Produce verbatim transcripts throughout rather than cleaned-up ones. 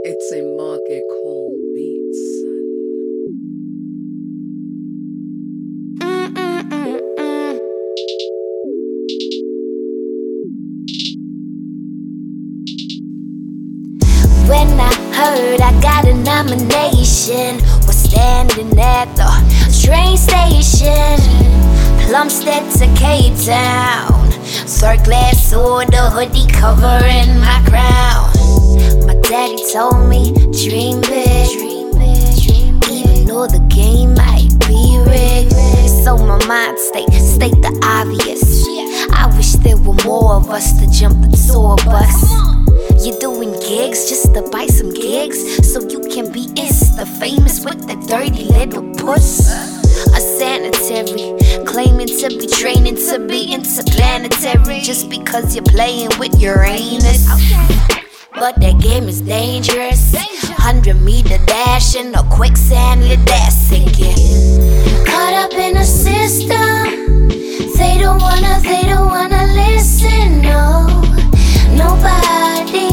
It's a market called beats, son. Mm-mm-mm-mm. When I heard I got a nomination, was standing at the train station, Plumstead to Cape Town, third class soda hoodie covering my crown. My daddy told me, dream big, even though the game might be rigged. So my mind state, state the obvious. I wish there were more of us to jump the tour bus. You're doing gigs just to buy some gigs, so you can be Insta famous with that dirty little puss. A sanitary, claiming to be training to be interplanetary just because you're playing with Uranus. But that game is dangerous. Hundred meter dashing or quicksand, let that sink in. Caught up in a system, they don't wanna, they don't wanna listen, no. Nobody,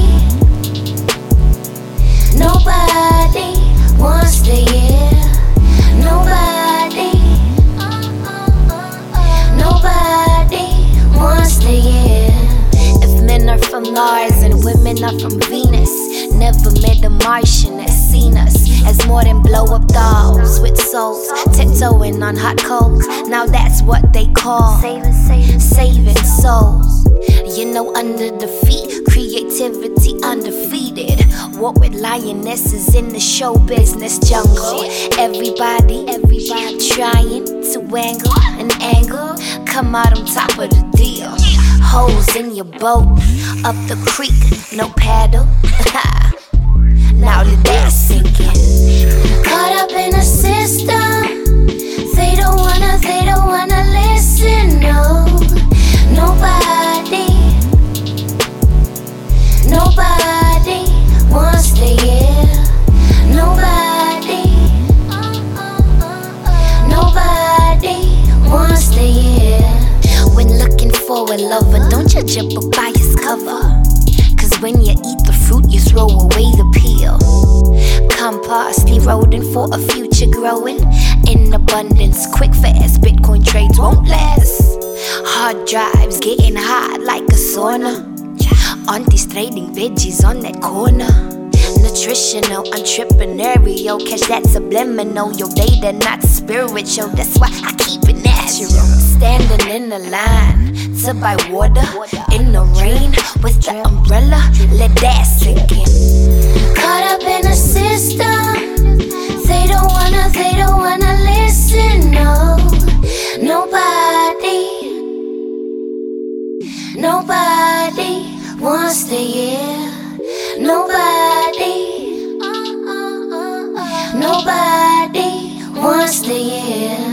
nobody wants to hear. Nobody, nobody wants to hear. If men are from Mars and women are from Venus, never met a Martian that's seen us as more than blow up dolls with souls, tiptoeing on hot coals. Now that's what they call saving, saving, saving souls. You know, under defeat, creativity undefeated. What with lionesses in the show business jungle. Everybody, everybody trying to angle an angle, come out on top of the deal. Holes in your boat, up the creek, no paddle. Now let that sink in. Caught up in a system, they don't wanna, they don't wanna listen, no. Nobody, nobody wants to hear. Nobody, nobody wants to hear. When looking for a lover, don't judge a book by its cover. Cause when you eat the fruit, you throw away the peel. Compost eroding for a future growing in abundance. Quick fast Bitcoin trades won't last. Hard drives getting hot like a sauna. Aunties trading veggies on that corner. Nutritional, entrepreneurial, catch that subliminal. Your data not spiritual, that's why I keep it natural. Standing in the line to buy water in the rain with the umbrella, let that sink in. Caught up in a system, they don't wanna, they don't wanna listen, no. Nobody, nobody wants to hear. Nobody, nobody wants to hear.